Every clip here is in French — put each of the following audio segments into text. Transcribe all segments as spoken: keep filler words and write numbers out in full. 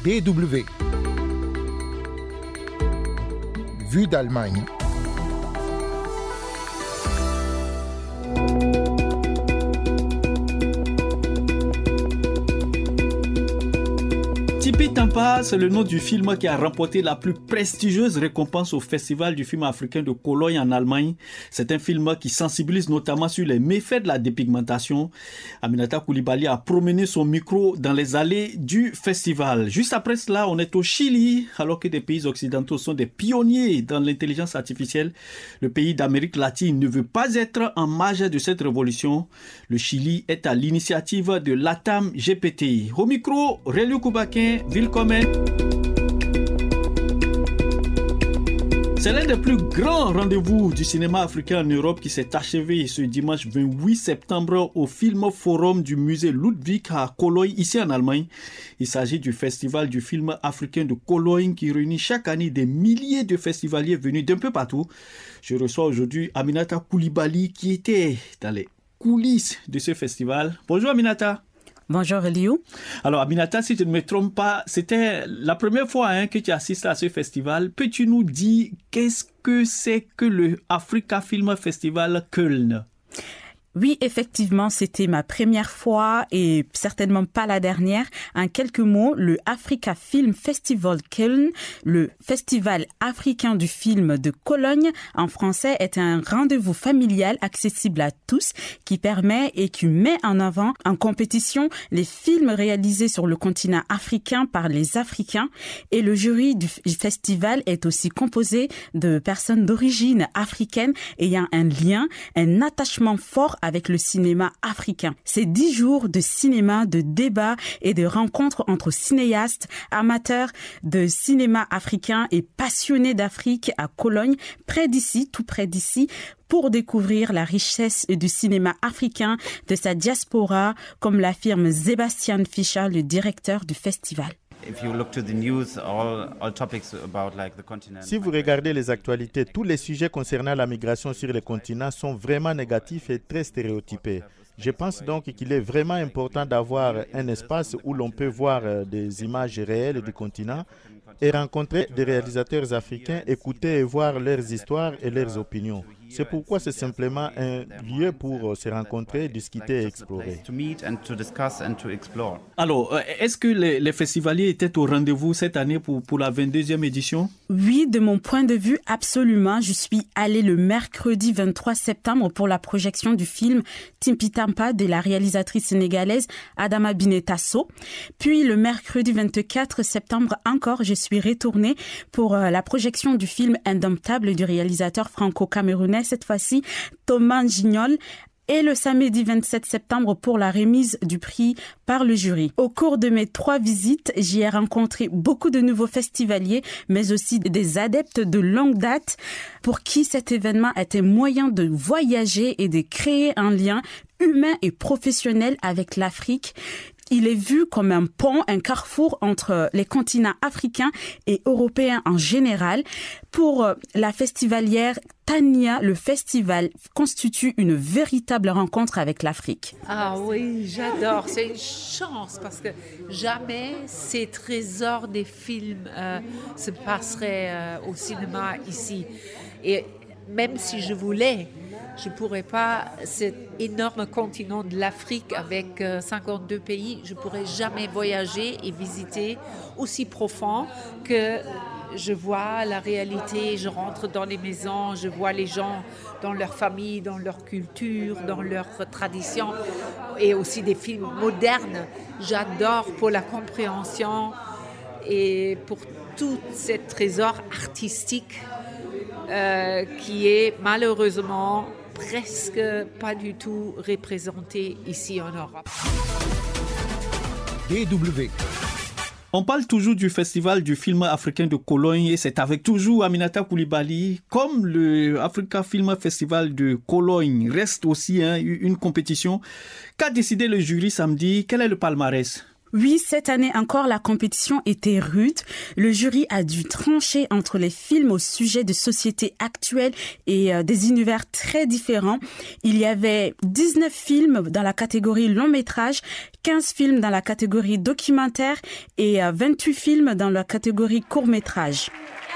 D W. Vue d'Allemagne. Tipi Tampa, c'est le nom du film qui a remporté la plus prestigieuse récompense au Festival du film africain de Cologne en Allemagne. C'est un film qui sensibilise notamment sur les méfaits de la dépigmentation. Aminata Coulibaly a promené son micro dans les allées du festival. Juste après cela, on est au Chili, alors que des pays occidentaux sont des pionniers dans l'intelligence artificielle. Le pays d'Amérique latine ne veut pas être en marge de cette révolution. Le Chili est à l'initiative de Latam G P T. Au micro, Relio Koubakin, Willkommen. C'est l'un des plus grands rendez-vous du cinéma africain en Europe qui s'est achevé ce dimanche vingt-huit septembre au Film Forum du musée Ludwig à Cologne, ici en Allemagne. Il s'agit du festival du film africain de Cologne qui réunit chaque année des milliers de festivaliers venus d'un peu partout. Je reçois aujourd'hui Aminata Coulibaly qui était dans les coulisses de ce festival. Bonjour Aminata. Bonjour Eliou. Alors Aminata, si je ne me trompe pas, c'était la première fois hein, que tu assistes à ce festival. Peux-tu nous dire qu'est-ce que c'est que le Africa Film Festival Köln ? Oui, effectivement, c'était ma première fois et certainement pas la dernière. En quelques mots, le Africa Film Festival Köln, le festival africain du film de Cologne en français, est un rendez-vous familial accessible à tous qui permet et qui met en avant en compétition les films réalisés sur le continent africain par les Africains. Et le jury du festival est aussi composé de personnes d'origine africaine ayant un lien, un attachement fort avec le cinéma africain. C'est dix jours de cinéma, de débats et de rencontres entre cinéastes, amateurs de cinéma africain et passionnés d'Afrique à Cologne, près d'ici, tout près d'ici, pour découvrir la richesse du cinéma africain, de sa diaspora, comme l'affirme Sebastian Fischer, le directeur du festival. Si vous regardez les actualités, tous les sujets concernant la migration sur les continents sont vraiment négatifs et très stéréotypés. Je pense donc qu'il est vraiment important d'avoir un espace où l'on peut voir des images réelles du continent et rencontrer des réalisateurs africains, écouter et voir leurs histoires et leurs opinions. C'est pourquoi c'est simplement un lieu pour se rencontrer, discuter et explorer. Alors, est-ce que les, les festivaliers étaient au rendez-vous cette année pour, pour la vingt-deuxième édition? Oui, de mon point de vue, absolument. Je suis allée le mercredi vingt-trois septembre pour la projection du film Tipi Tampa de la réalisatrice sénégalaise Adama Binetasso. Puis le mercredi vingt-quatre septembre encore, je suis retournée pour la projection du film Indomptable du réalisateur franco-camerounais, cette fois-ci Thomas Gignol, et le samedi vingt-sept septembre pour la remise du prix par le jury. Au cours de mes trois visites, j'y ai rencontré beaucoup de nouveaux festivaliers, mais aussi des adeptes de longue date pour qui cet événement était moyen de voyager et de créer un lien humain et professionnel avec l'Afrique. Il est vu comme un pont, un carrefour entre les continents africains et européens en général. Pour la festivalière Tania, le festival constitue une véritable rencontre avec l'Afrique. Ah oui, j'adore. C'est une chance parce que jamais ces trésors des films euh, se passeraient euh, au cinéma ici. Et même si je voulais, je ne pourrais pas, cet énorme continent de l'Afrique avec cinquante-deux pays, je ne pourrais jamais voyager et visiter aussi profond que je vois la réalité, je rentre dans les maisons, je vois les gens dans leur famille, dans leur culture, dans leurs traditions et aussi des films modernes. J'adore pour la compréhension et pour tout ce trésor artistique euh, qui est malheureusement presque pas du tout représenté ici en Europe. D W. On parle toujours du festival du film africain de Cologne et c'est avec toujours Aminata Coulibaly. Comme le Africa Film Festival de Cologne reste aussi hein, une compétition, qu'a décidé le jury samedi? Quel est le palmarès? Oui, cette année encore, la compétition était rude. Le jury a dû trancher entre les films au sujet de sociétés actuelles et euh, des univers très différents. Il y avait dix-neuf films dans la catégorie long métrage, quinze films dans la catégorie documentaire et euh, vingt-huit films dans la catégorie court métrage.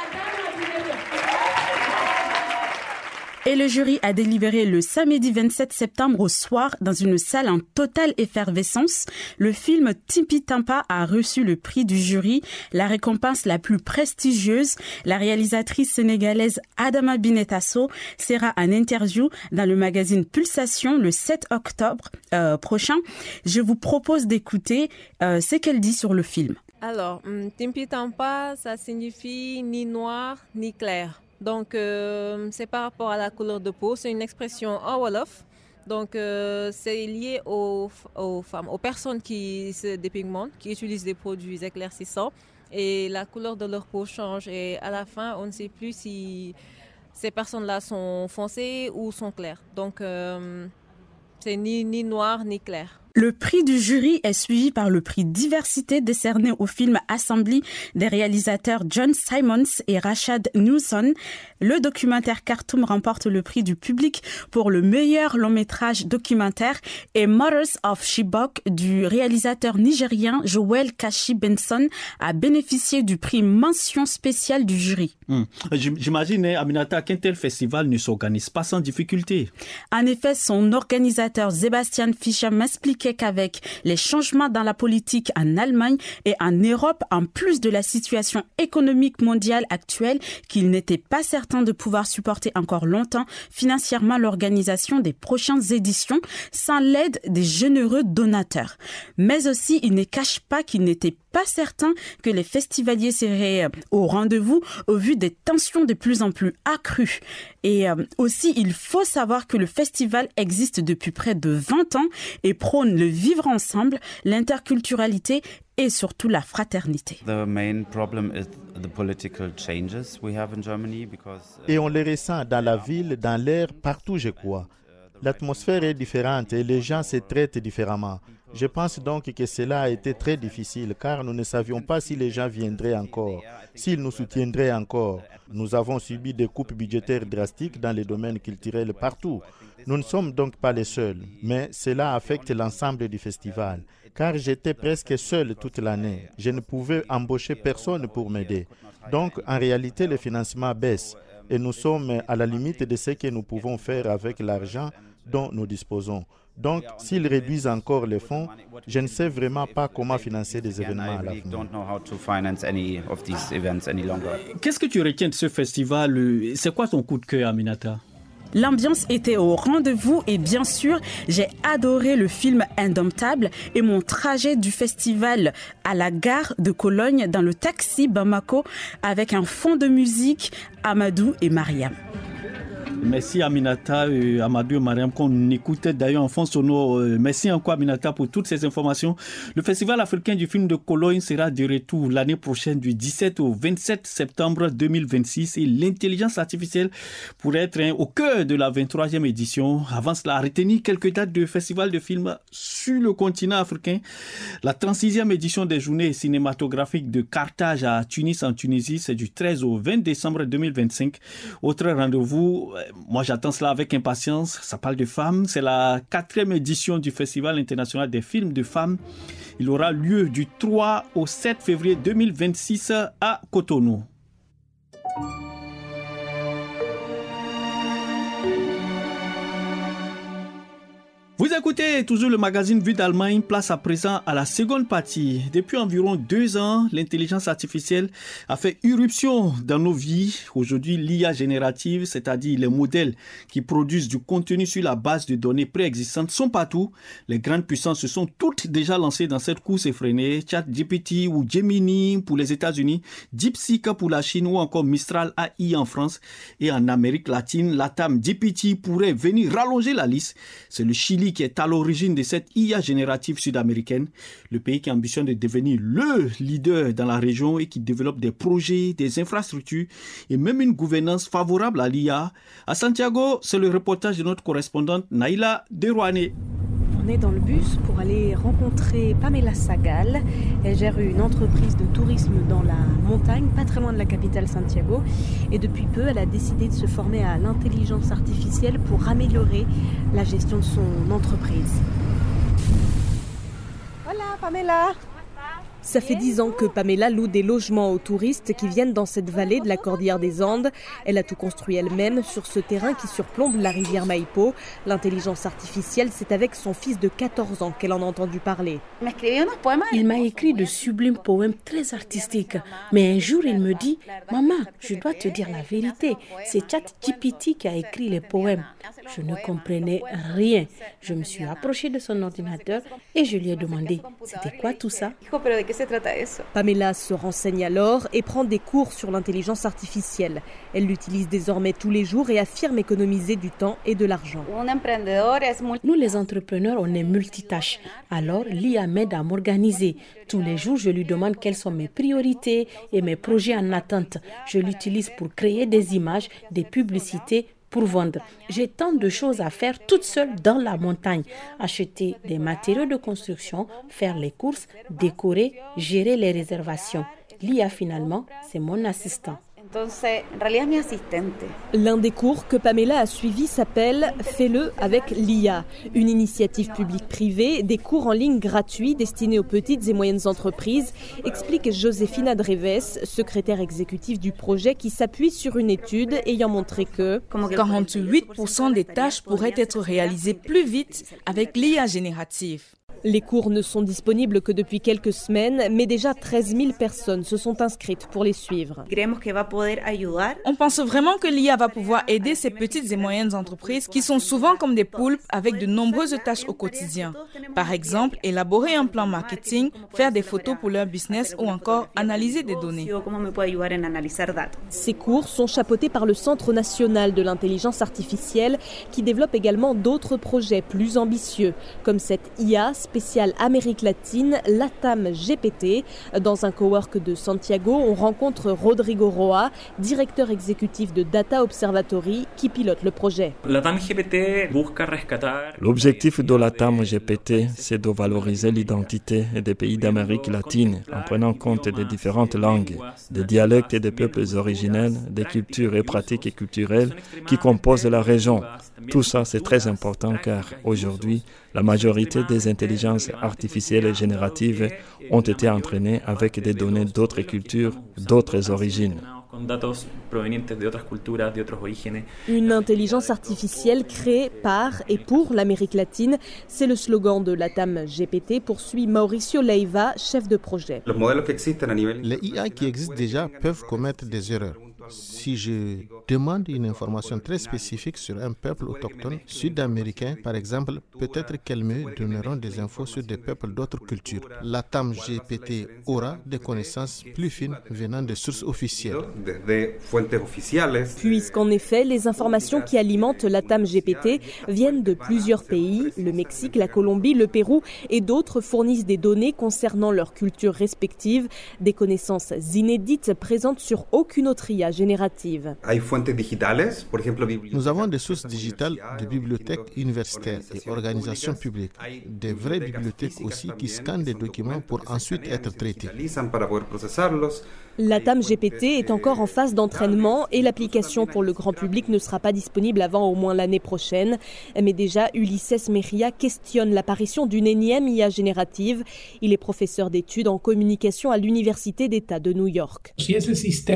Et le jury a délibéré le samedi vingt-sept septembre au soir dans une salle en totale effervescence. Le film Timpi Tampa a reçu le prix du jury, la récompense la plus prestigieuse. La réalisatrice sénégalaise Adama Binetasso sera en interview dans le magazine Pulsation le sept octobre euh, prochain. Je vous propose d'écouter euh, ce qu'elle dit sur le film. Alors, Timpi Tampa, ça signifie ni noir ni clair. Donc, euh, c'est par rapport à la couleur de peau. C'est une expression en Wolof. Donc, euh, c'est lié aux, aux femmes, aux personnes qui se dépigmentent, qui utilisent des produits éclaircissants. Et la couleur de leur peau change. Et à la fin, on ne sait plus si ces personnes-là sont foncées ou sont claires. Donc, euh, c'est ni, ni noir ni clair. Le prix du jury est suivi par le prix Diversité décerné au film Assembly des réalisateurs John Simons et Rashad Newson. Le documentaire Khartoum remporte le prix du public pour le meilleur long métrage documentaire et Mothers of Chibok du réalisateur nigérien Joel Kashi Benson a bénéficié du prix mention spéciale du jury. Hum. J'imagine, Aminata, qu'un tel festival ne s'organise pas sans difficulté. En effet, son organisateur Sebastian Fischer m'expliquait qu'avec les changements dans la politique en Allemagne et en Europe, en plus de la situation économique mondiale actuelle, qu'il n'était pas certain de pouvoir supporter encore longtemps financièrement l'organisation des prochaines éditions sans l'aide des généreux donateurs. Mais aussi, il ne cache pas qu'il n'était pas certain que les festivaliers seraient au rendez-vous au vu des tensions de plus en plus accrues. Et euh, aussi, il faut savoir que le festival existe depuis près de vingt ans et prône le vivre ensemble, l'interculturalité et surtout la fraternité. Et on les ressent dans la ville, dans l'air, partout, je crois. L'atmosphère est différente et les gens se traitent différemment. Je pense donc que cela a été très difficile car nous ne savions pas si les gens viendraient encore, s'ils nous soutiendraient encore. Nous avons subi des coupes budgétaires drastiques dans les domaines culturels partout. Nous ne sommes donc pas les seuls, mais cela affecte l'ensemble du festival. Car j'étais presque seul toute l'année. Je ne pouvais embaucher personne pour m'aider. Donc, en réalité, le financement baisse et nous sommes à la limite de ce que nous pouvons faire avec l'argent dont nous disposons. Donc, s'ils réduisent encore les fonds, je ne sais vraiment pas comment financer des événements à l'avenir. Qu'est-ce que tu retiens de ce festival? C'est quoi ton coup de cœur, Aminata? L'ambiance était au rendez-vous et bien sûr, j'ai adoré le film Indomptable et mon trajet du festival à la gare de Cologne dans le taxi Bamako avec un fond de musique Amadou et Mariam. Merci Aminata, euh, Amadou et Mariam qu'on écoutait d'ailleurs en fond sonore. Euh, merci encore Aminata pour toutes ces informations. Le Festival africain du film de Cologne sera de retour l'année prochaine du dix-sept au vingt-sept septembre deux mille vingt-six et l'intelligence artificielle pourrait être hein, au cœur de la vingt-troisième édition. Avant cela, à retenir quelques dates de festival de films sur le continent africain. La trente-sixième édition des journées cinématographiques de Carthage à Tunis en Tunisie, c'est du treize au vingt décembre deux mille vingt-cinq. Autre rendez-vous, moi j'attends cela avec impatience, ça parle de femmes, c'est la quatrième édition du Festival international des films de femmes. Il aura lieu du trois au sept février deux mille vingt-six à Cotonou. Vous écoutez toujours le magazine Vue d'Allemagne, place à présent à la seconde partie. Depuis environ deux ans, l'intelligence artificielle a fait irruption dans nos vies. Aujourd'hui, l'I A générative, c'est-à-dire les modèles qui produisent du contenu sur la base de données préexistantes, sont partout. Les grandes puissances se sont toutes déjà lancées dans cette course effrénée. ChatGPT ou Gemini pour les États-Unis, DeepSeek pour la Chine ou encore Mistral A I en France. Et en Amérique latine, Latam G P T pourrait venir rallonger la liste. C'est le Chili qui est à l'origine de cette I A générative sud-américaine, le pays qui ambitionne de devenir le leader dans la région et qui développe des projets, des infrastructures et même une gouvernance favorable à l'I A. À Santiago, c'est le reportage de notre correspondante Naïla Derouane. retourner dans le bus pour aller rencontrer Pamela Sagal. Elle gère une entreprise de tourisme dans la montagne, pas très loin de la capitale Santiago. Et depuis peu, elle a décidé de se former à l'intelligence artificielle pour améliorer la gestion de son entreprise. Voilà, Pamela. Ça fait dix ans que Pamela loue des logements aux touristes qui viennent dans cette vallée de la Cordillère des Andes. Elle a tout construit elle-même sur ce terrain qui surplombe la rivière Maipo. L'intelligence artificielle, c'est avec son fils de quatorze ans qu'elle en a entendu parler. Il m'a écrit de sublimes poèmes très artistiques. Mais un jour, il me dit « Maman, je dois te dire la vérité. C'est ChatGPT qui a écrit les poèmes. » Je ne comprenais rien. Je me suis approchée de son ordinateur et je lui ai demandé « C'était quoi tout ça ?» Pamela se renseigne alors et prend des cours sur l'intelligence artificielle. Elle l'utilise désormais tous les jours et affirme économiser du temps et de l'argent. Nous les entrepreneurs, on est multitâches. Alors l'I A m'aide à m'organiser. Tous les jours, je lui demande quelles sont mes priorités et mes projets en attente. Je l'utilise pour créer des images, des publicités, pour vendre. J'ai tant de choses à faire toute seule dans la montagne. Acheter des matériaux de construction, faire les courses, décorer, gérer les réservations. L'I A finalement, c'est mon assistant. L'un des cours que Pamela a suivi s'appelle « Fais-le avec l'I A », une initiative publique-privée, des cours en ligne gratuits destinés aux petites et moyennes entreprises, explique Josefina Dreves, secrétaire exécutive du projet qui s'appuie sur une étude ayant montré que quarante-huit pour cent des tâches pourraient être réalisées plus vite avec l'I A générative. Les cours ne sont disponibles que depuis quelques semaines, mais déjà treize mille personnes se sont inscrites pour les suivre. On pense vraiment que l'I A va pouvoir aider ces petites et moyennes entreprises qui sont souvent comme des poulpes avec de nombreuses tâches au quotidien. Par exemple, élaborer un plan marketing, faire des photos pour leur business ou encore analyser des données. Ces cours sont chapeautés par le Centre national de l'intelligence artificielle qui développe également d'autres projets plus ambitieux, comme cette I A spéciale Amérique latine, LATAM G P T. Dans un cowork de Santiago, on rencontre Rodrigo Roa, directeur exécutif de Data Observatory, qui pilote le projet. L'objectif de LATAM G P T, c'est de valoriser l'identité des pays d'Amérique latine en prenant compte des différentes langues, des dialectes et des peuples originels, des cultures et pratiques culturelles qui composent la région. Tout ça, c'est très important car aujourd'hui, la majorité des intelligences artificielles génératives ont été entraînées avec des données d'autres cultures, d'autres origines. Une intelligence artificielle créée par et pour l'Amérique latine, c'est le slogan de LATAM G P T, poursuit Mauricio Leiva, chef de projet. Les I A qui existent déjà peuvent commettre des erreurs. Si je demande une information très spécifique sur un peuple autochtone sud-américain, par exemple, peut-être qu'elles me donneront des infos sur des peuples d'autres cultures. LATAM G P T aura des connaissances plus fines venant de sources officielles. Puisqu'en effet, les informations qui alimentent LATAM G P T viennent de plusieurs pays, le Mexique, la Colombie, le Pérou et d'autres fournissent des données concernant leurs cultures respectives, des connaissances inédites présentes sur aucune autre I A générative. Nous avons des sources digitales de bibliothèques universitaires et organisations publiques, des vraies bibliothèques aussi qui scannent des documents pour ensuite être traités. LATAM G P T est encore en phase d'entraînement et l'application pour le grand public ne sera pas disponible avant au moins l'année prochaine. Mais déjà, Ulises Mejia questionne l'apparition d'une énième I A générative. Il est professeur d'études en communication à l'Université d'État de New York. Si ce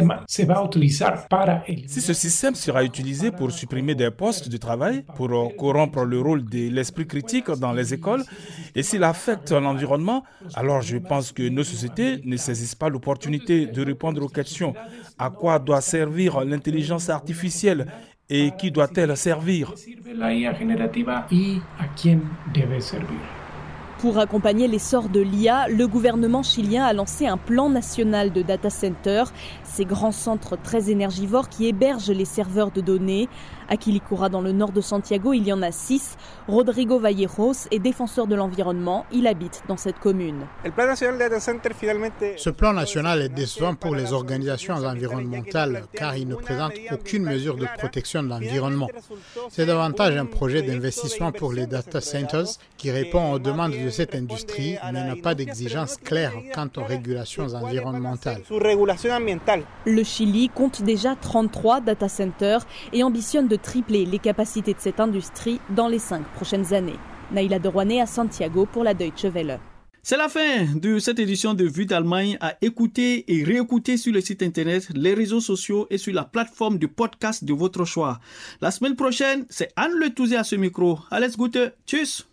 système sera utilisé pour supprimer des postes de travail, pour corrompre le rôle de l'esprit critique dans les écoles, et s'il affecte l'environnement, alors je pense que nos sociétés ne saisissent pas l'opportunité de répondre aux questions. À quoi doit servir l'intelligence artificielle et qui doit-elle servir? Pour accompagner l'essor de l'I A, le gouvernement chilien a lancé un plan national de data center, ces grands centres très énergivores qui hébergent les serveurs de données. À Quilicura, dans le nord de Santiago, il y en a six. Rodrigo Vallejos est défenseur de l'environnement. Il habite dans cette commune. Ce plan national est décevant pour les organisations environnementales car il ne présente aucune mesure de protection de l'environnement. C'est davantage un projet d'investissement pour les data centers qui répond aux demandes de cette industrie mais n'a pas d'exigence claire quant aux régulations environnementales. Le Chili compte déjà trente-trois data centers et ambitionne de tripler les capacités de cette industrie dans les cinq prochaines années. Naïla Derouané à Santiago pour la Deutsche Welle. C'est la fin de cette édition de Vue d'Allemagne à écouter et réécouter sur le site internet, les réseaux sociaux et sur la plateforme de podcast de votre choix. La semaine prochaine, c'est Anne Le Touzé à ce micro. Alles Gute, tchuss!